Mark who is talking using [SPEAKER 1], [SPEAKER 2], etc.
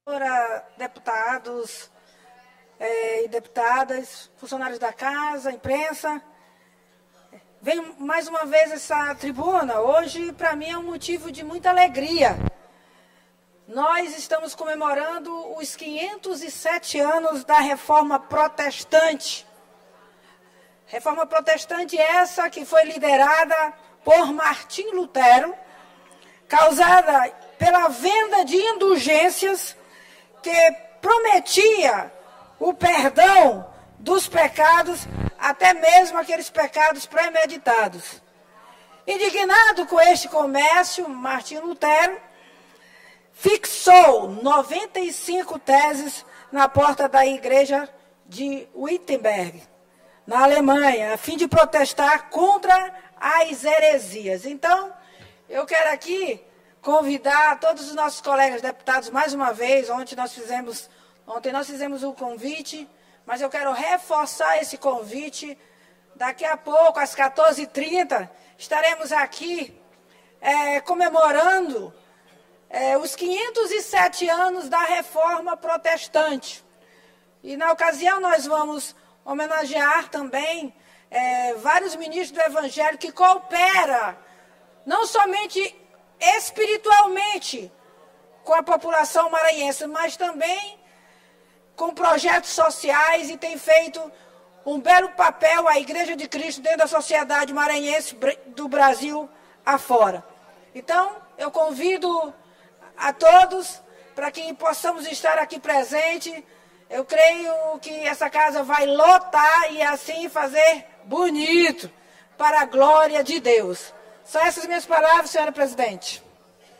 [SPEAKER 1] Deputados e deputadas, funcionários da casa, imprensa. Venho mais uma vez essa tribuna. Hoje, para mim, é um motivo de muita alegria. Nós estamos comemorando os 507 anos da Reforma Protestante. Reforma Protestante essa que foi liderada por Martim Lutero, causada pela venda de indulgências que prometia o perdão dos pecados, até mesmo aqueles pecados premeditados. Indignado com este comércio, Martim Lutero fixou 95 teses na porta da igreja de Wittenberg, na Alemanha, a fim de protestar contra as heresias. Então, eu quero aqui convidar todos os nossos colegas deputados mais uma vez. Ontem nós fizemos um convite, mas eu quero reforçar esse convite. Daqui a pouco, às 14h30, estaremos aqui comemorando os 507 anos da Reforma Protestante. E, na ocasião, nós vamos homenagear também vários ministros do Evangelho que cooperam, não somente espiritualmente, com a população maranhense, mas também com projetos sociais, e tem feito um belo papel a Igreja de Cristo dentro da sociedade maranhense do Brasil afora. Então, eu convido a todos para que possamos estar aqui presente. Eu creio que essa casa vai lotar e assim fazer bonito para a glória de Deus. São essas minhas palavras, senhora presidente.